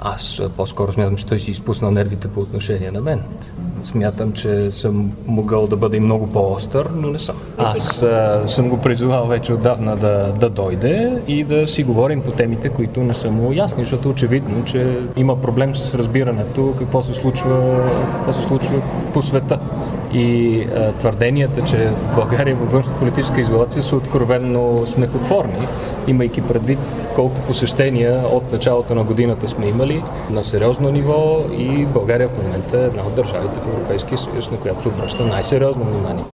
Аз по-скоро смятам, че той си изпуснал нервите по отношение на мен. Смятам, че съм могъл да бъда и много по-остър, но не съм. Аз съм го призовал вече отдавна да дойде и да си говорим по темите, които не са му ясни, защото очевидно, че има проблем с разбирането какво се случва по света. И твърденията, че България във външнополитическа изолация са откровенно смехотворни, имайки предвид колко посещения от началото на годината сме имали на сериозно ниво и България в момента е една от държавите в Европейския съюз, на която се обръща най-сериозно внимание.